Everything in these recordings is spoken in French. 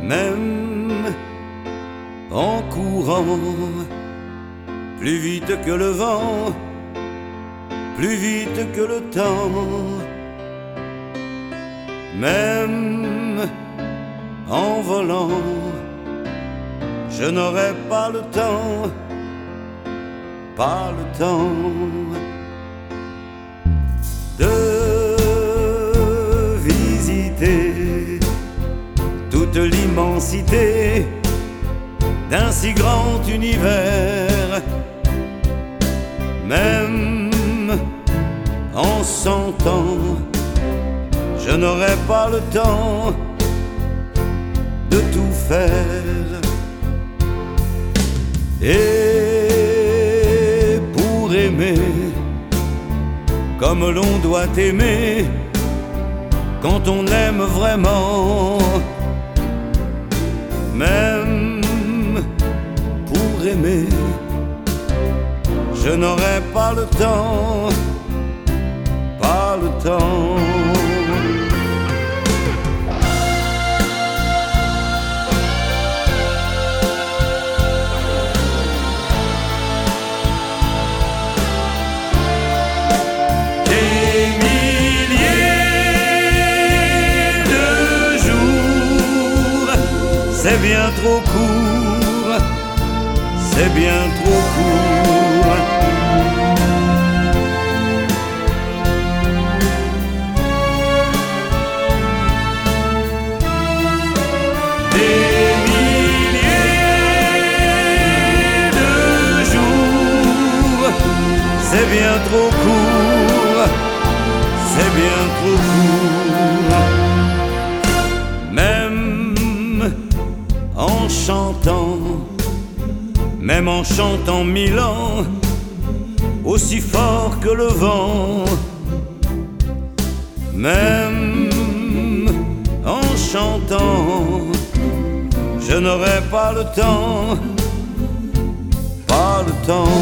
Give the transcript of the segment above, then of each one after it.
même en courant, plus vite que le vent, plus vite que le temps, même en volant, je n'aurai pas le temps, pas le temps de visiter toute l'immensité d'un si grand univers, même en 100 ans, je n'aurai pas le temps de tout faire. Et pour aimer comme l'on doit aimer, quand on aime vraiment, même pour aimer, je n'aurai pas le temps, pas le temps. C'est bien trop court, c'est bien trop court. Des milliers de jours, c'est bien trop court, c'est bien trop court. En chantant, même en chantant 1000 ans, aussi fort que le vent, même en chantant, je n'aurai pas le temps, pas le temps.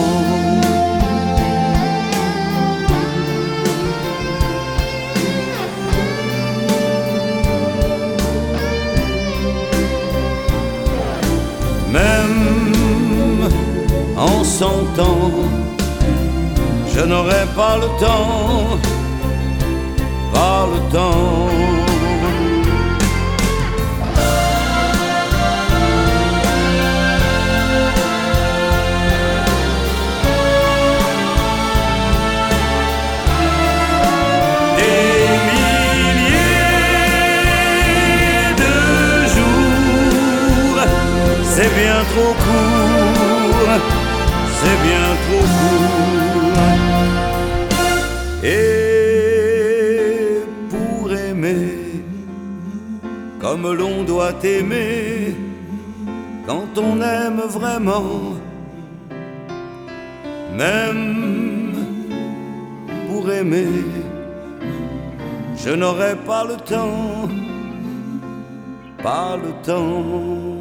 Même en 100 ans, je n'aurai pas le temps, pas le temps. Des milliers de jours, c'est bien trop court, c'est bien trop court. Et pour aimer comme l'on doit aimer, quand on aime vraiment, même pour aimer, je n'aurai pas le temps, pas le temps.